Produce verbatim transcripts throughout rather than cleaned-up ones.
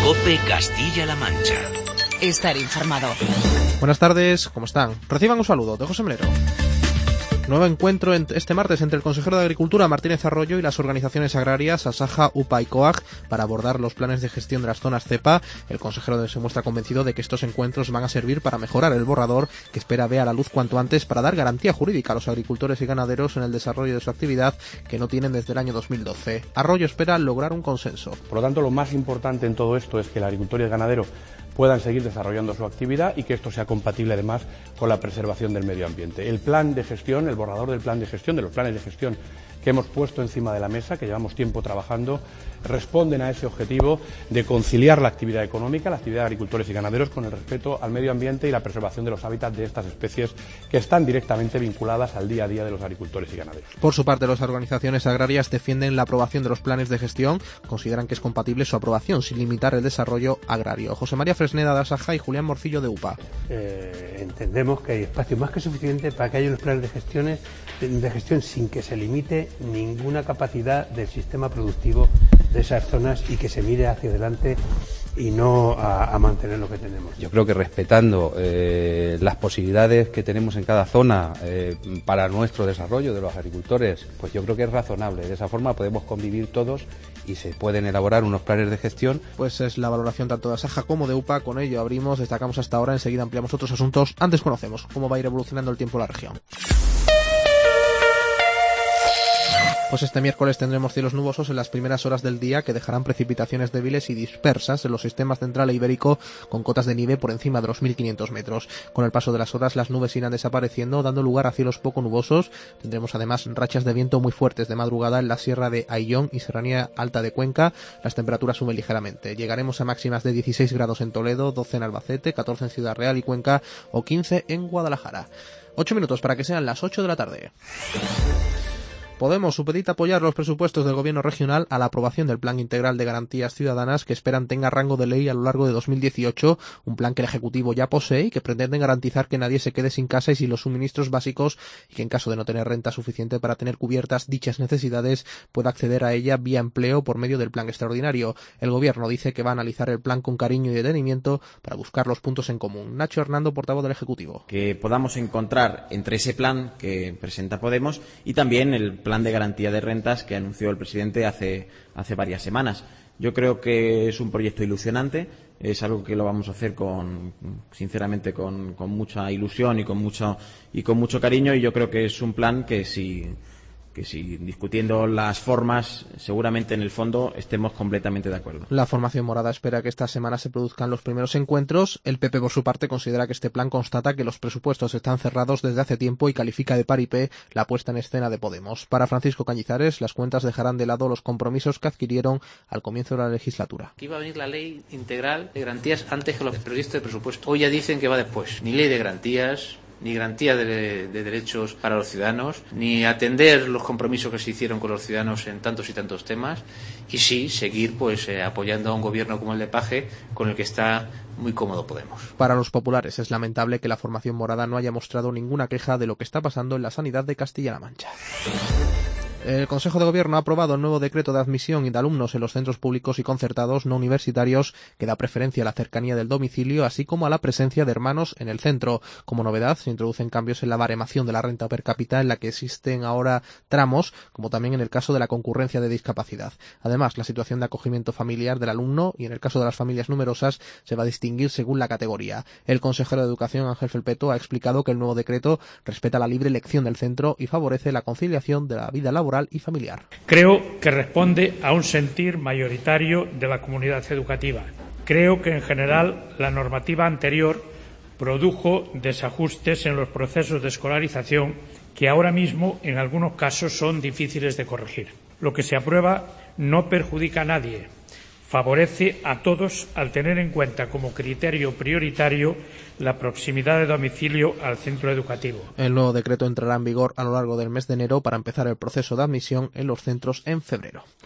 COPE Castilla-La Mancha. Estar informado. Buenas tardes, ¿cómo están? Reciban un saludo de José Melero. Nuevo encuentro este martes entre el consejero de Agricultura, Martínez Arroyo, y las organizaciones agrarias Asaja, UPA y COAG para abordar los planes de gestión de las zonas cepa. El consejero se muestra convencido de que estos encuentros van a servir para mejorar el borrador, que espera vea la luz cuanto antes para dar garantía jurídica a los agricultores y ganaderos en el desarrollo de su actividad que no tienen desde el año dos mil doce. Arroyo espera lograr un consenso. Por lo tanto, lo más importante en todo esto es que el agricultor y el ganadero puedan seguir desarrollando su actividad y que esto sea compatible además con la preservación del medio ambiente. El plan de gestión, el borrador del plan de gestión, de los planes de gestión que hemos puesto encima de la mesa, que llevamos tiempo trabajando, responden a ese objetivo de conciliar la actividad económica, la actividad de agricultores y ganaderos con el respeto al medio ambiente y la preservación de los hábitats de estas especies que están directamente vinculadas al día a día de los agricultores y ganaderos. Por su parte, las organizaciones agrarias defienden la aprobación de los planes de gestión, consideran que es compatible su aprobación sin limitar el desarrollo agrario. José María Fresneda de Asaja y Julián Morcillo de UPA. Eh, entendemos que hay espacio más que suficiente para que haya unos planes de gestión, de gestión sin que se limite ninguna capacidad del sistema productivo de esas zonas y que se mire hacia adelante y no a, a mantener lo que tenemos. Yo creo que respetando eh, las posibilidades que tenemos en cada zona eh, para nuestro desarrollo de los agricultores, pues yo creo que es razonable. De esa forma podemos convivir todos y se pueden elaborar unos planes de gestión. Pues es la valoración tanto de Asaja como de UPA. Con ello abrimos, destacamos hasta ahora, enseguida ampliamos otros asuntos. Antes conocemos cómo va a ir evolucionando el tiempo en la región. Pues este miércoles tendremos cielos nubosos en las primeras horas del día que dejarán precipitaciones débiles y dispersas en los sistemas central e ibérico con cotas de nieve por encima de los mil quinientos metros. Con el paso de las horas las nubes irán desapareciendo, dando lugar a cielos poco nubosos. Tendremos además rachas de viento muy fuertes de madrugada en la sierra de Ayllón y Serranía Alta de Cuenca. Las temperaturas suben ligeramente. Llegaremos a máximas de dieciséis grados en Toledo, doce en Albacete, catorce en Ciudad Real y Cuenca o quince en Guadalajara. Ocho minutos para que sean las ocho de la tarde. Podemos supedita apoyar los presupuestos del Gobierno regional a la aprobación del Plan Integral de Garantías Ciudadanas que esperan tenga rango de ley a lo largo de dos mil dieciocho, un plan que el Ejecutivo ya posee y que pretende garantizar que nadie se quede sin casa y sin los suministros básicos y que en caso de no tener renta suficiente para tener cubiertas dichas necesidades pueda acceder a ella vía empleo por medio del plan extraordinario. El Gobierno dice que va a analizar el plan con cariño y detenimiento para buscar los puntos en común. Nacho Hernando, portavoz del Ejecutivo. Que podamos encontrar entre ese plan que presenta Podemos y también el plan de garantía de rentas que anunció el presidente hace, hace varias semanas. Yo creo que es un proyecto ilusionante, es algo que lo vamos a hacer con, sinceramente, con, con mucha ilusión y con mucho y con mucho cariño, y yo creo que es un plan que si que si discutiendo las formas, seguramente en el fondo estemos completamente de acuerdo. La formación morada espera que esta semana se produzcan los primeros encuentros. El P P, por su parte, considera que este plan constata que los presupuestos están cerrados desde hace tiempo y califica de paripé la puesta en escena de Podemos. Para Francisco Cañizares, las cuentas dejarán de lado los compromisos que adquirieron al comienzo de la legislatura. Aquí va a venir la ley integral de garantías antes que los proyectos de presupuesto. Hoy ya dicen que va después. Ni ley de garantías, ni garantía de, de derechos para los ciudadanos, ni atender los compromisos que se hicieron con los ciudadanos en tantos y tantos temas, y sí seguir pues eh, apoyando a un gobierno como el de Paje, con el que está muy cómodo Podemos. Para los populares es lamentable que la formación morada no haya mostrado ninguna queja de lo que está pasando en la sanidad de Castilla-La Mancha. El Consejo de Gobierno ha aprobado el nuevo decreto de admisión de alumnos en los centros públicos y concertados no universitarios que da preferencia a la cercanía del domicilio, así como a la presencia de hermanos en el centro. Como novedad, se introducen cambios en la baremación de la renta per cápita, en la que existen ahora tramos, como también en el caso de la concurrencia de discapacidad. Además, la situación de acogimiento familiar del alumno y en el caso de las familias numerosas se va a distinguir según la categoría. El consejero de Educación, Ángel Felpeto, ha explicado que el nuevo decreto respeta la libre elección del centro y favorece la conciliación de la vida laboral y familiar. Creo que responde a un sentir mayoritario de la comunidad educativa. Creo que, en general, la normativa anterior produjo desajustes en los procesos de escolarización que ahora mismo, en algunos casos, son difíciles de corregir. Lo que se aprueba no perjudica a nadie, favorece a todos al tener en cuenta como criterio prioritario la proximidad de domicilio al centro educativo. El nuevo decreto entrará en vigor a lo largo del mes de enero para empezar el proceso de admisión en los centros en febrero.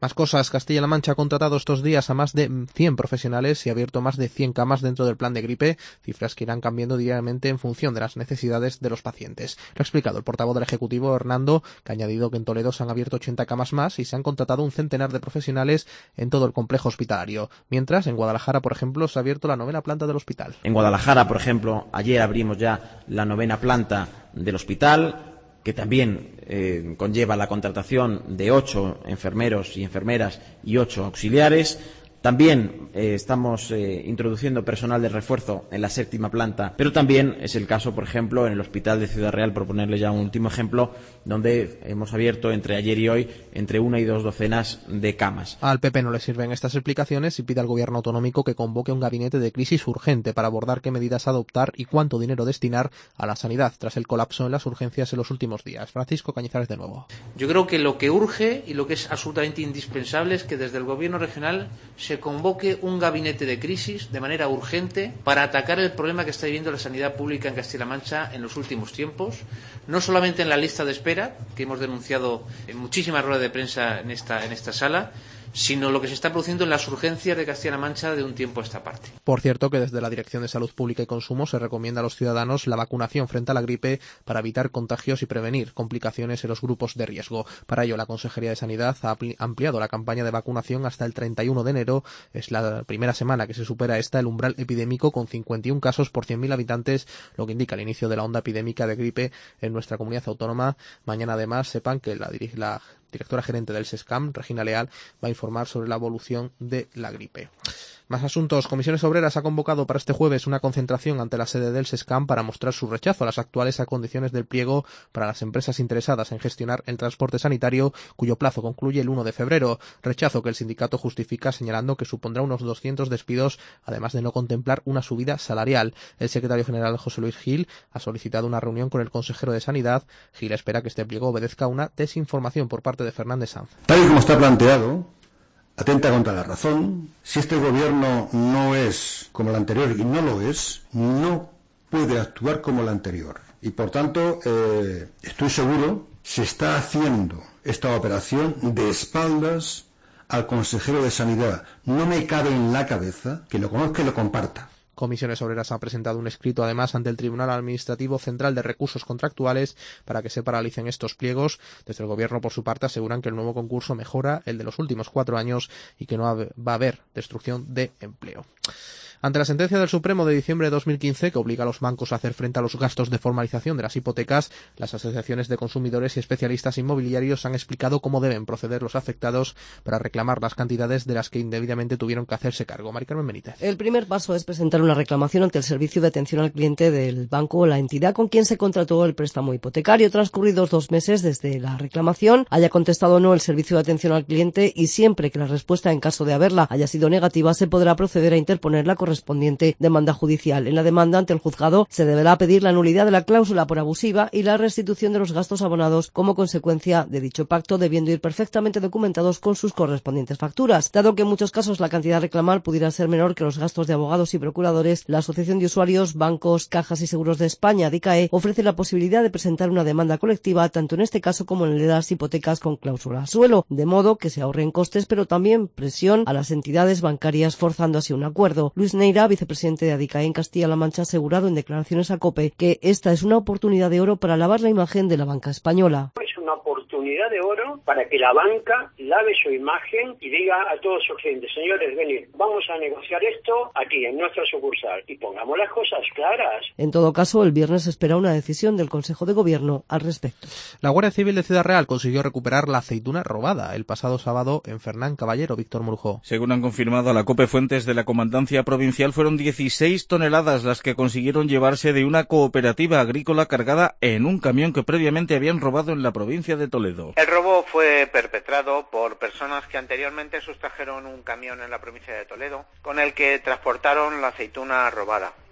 Más cosas. Castilla-La Mancha ha contratado estos días a más de cien profesionales y ha abierto más de cien camas dentro del plan de gripe, cifras que irán cambiando diariamente en función de las necesidades de los pacientes. Lo ha explicado el portavoz del Ejecutivo, Hernando, que ha añadido que en Toledo se han abierto ochenta camas más y se han contratado un centenar de profesionales en todo el complejo hospitalario. Mientras, en Guadalajara, por ejemplo, se ha abierto la novena planta del hospital. En Guadalajara, por ejemplo, ayer abrimos ya la novena planta del hospital, que también eh, conlleva la contratación de ocho enfermeros y enfermeras y ocho auxiliares. También eh, estamos eh, introduciendo personal de refuerzo en la séptima planta, pero también es el caso, por ejemplo, en el Hospital de Ciudad Real, por ponerle ya un último ejemplo, donde hemos abierto entre ayer y hoy entre una y dos docenas de camas. Al P P no le sirven estas explicaciones y pide al Gobierno autonómico que convoque un gabinete de crisis urgente para abordar qué medidas adoptar y cuánto dinero destinar a la sanidad tras el colapso en las urgencias en los últimos días. Francisco Cañizares de nuevo. Yo creo que lo que urge y lo que es absolutamente indispensable es que desde el Gobierno regional se convoque un gabinete de crisis de manera urgente para atacar el problema que está viviendo la sanidad pública en Castilla-La Mancha en los últimos tiempos, no solamente en la lista de espera, que hemos denunciado en muchísimas ruedas de prensa en esta, en esta sala, sino lo que se está produciendo en las urgencias de Castilla-La Mancha de un tiempo a esta parte. Por cierto, que desde la Dirección de Salud Pública y Consumo se recomienda a los ciudadanos la vacunación frente a la gripe para evitar contagios y prevenir complicaciones en los grupos de riesgo. Para ello, la Consejería de Sanidad ha ampliado la campaña de vacunación hasta el treinta y uno de enero. Es la primera semana que se supera esta el umbral epidémico con cincuenta y uno casos por cien mil habitantes, lo que indica el inicio de la onda epidémica de gripe en nuestra comunidad autónoma. Mañana, además, sepan que la, la directora gerente del SESCAM, Regina Leal, va a informar sobre la evolución de la gripe. Más asuntos. Comisiones Obreras ha convocado para este jueves una concentración ante la sede del SESCAM para mostrar su rechazo a las actuales condiciones del pliego para las empresas interesadas en gestionar el transporte sanitario, cuyo plazo concluye el uno de febrero. Rechazo que el sindicato justifica señalando que supondrá unos doscientos despidos, además de no contemplar una subida salarial. El secretario general José Luis Gil ha solicitado una reunión con el consejero de Sanidad. Gil espera que este pliego obedezca a una desinformación por parte de Fernández Sanz. Tal y como está planteado, atenta contra la razón. Si este gobierno no es como el anterior, y no lo es, no puede actuar como el anterior. Y por tanto, eh, estoy seguro, se está haciendo esta operación de espaldas al consejero de Sanidad. No me cabe en la cabeza que lo conozca y lo comparta. Comisiones Obreras ha presentado un escrito, además, ante el Tribunal Administrativo Central de Recursos Contractuales para que se paralicen estos pliegos. Desde el Gobierno, por su parte, aseguran que el nuevo concurso mejora el de los últimos cuatro años y que no va a haber destrucción de empleo. Ante la sentencia del Supremo de diciembre de dos mil quince, que obliga a los bancos a hacer frente a los gastos de formalización de las hipotecas, las asociaciones de consumidores y especialistas inmobiliarios han explicado cómo deben proceder los afectados para reclamar las cantidades de las que indebidamente tuvieron que hacerse cargo. Mari Carmen Benítez. El primer paso es presentar una reclamación ante el Servicio de Atención al Cliente del banco o la entidad con quien se contrató el préstamo hipotecario. Transcurridos dos meses desde la reclamación, haya contestado o no el Servicio de Atención al Cliente, y siempre que la respuesta, en caso de haberla, haya sido negativa, se podrá proceder a interponer la correspondiente demanda judicial. En la demanda ante el juzgado se deberá pedir la nulidad de la cláusula por abusiva y la restitución de los gastos abonados como consecuencia de dicho pacto, debiendo ir perfectamente documentados con sus correspondientes facturas. Dado que en muchos casos la cantidad a reclamar pudiera ser menor que los gastos de abogados y procuradores, la Asociación de Usuarios, Bancos, Cajas y Seguros de España, DICAE, ofrece la posibilidad de presentar una demanda colectiva tanto en este caso como en el de las hipotecas con cláusula suelo, de modo que se ahorren costes, pero también presión a las entidades bancarias, forzando así un acuerdo. Luis Neira, vicepresidente de ADICAE en Castilla-La Mancha, ha asegurado en declaraciones a COPE que esta es una oportunidad de oro para lavar la imagen de la banca española. Es una oportunidad de oro para que la banca lave su imagen y diga a todos sus clientes: señores, venid, vamos a negociar esto aquí en nuestra sucursal y pongamos las cosas claras. En todo caso, el viernes se espera una decisión del Consejo de Gobierno al respecto. La Guardia Civil de Ciudad Real consiguió recuperar la aceituna robada el pasado sábado en Fernán Caballero. Víctor Murujó. Según han confirmado a la COPE fuentes de la Comandancia Provincial, fueron dieciséis toneladas las que consiguieron llevarse de una cooperativa agrícola cargada en un camión que previamente habían robado en la provincia de Toledo. El robo fue perpetrado por personas que anteriormente sustrajeron un camión en la provincia de Toledo con el que transportaron la aceituna robada.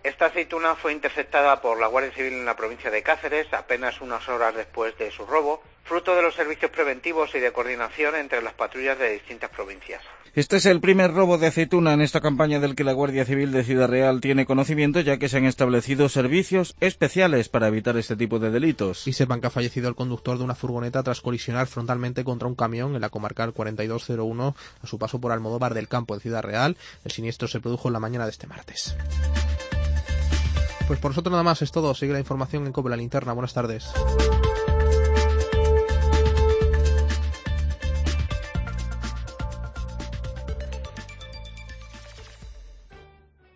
Esta aceituna fue interceptada por la Guardia Civil en la provincia de Cáceres apenas unas horas después de su robo, fruto de los servicios preventivos y de coordinación entre las patrullas de distintas provincias. Este es el primer robo de aceituna en esta campaña del que la Guardia Civil de Ciudad Real tiene conocimiento, ya que se han establecido servicios especiales para evitar este tipo de delitos. Y sepan que ha fallecido el conductor de una furgoneta tras colisionar frontalmente contra un camión en la comarcal cuarenta y dos cero uno a su paso por Almodóvar del Campo en Ciudad Real. El siniestro se produjo en la mañana de este martes. Pues por nosotros nada más es todo. Sigue la información en COPE La Linterna. Buenas tardes.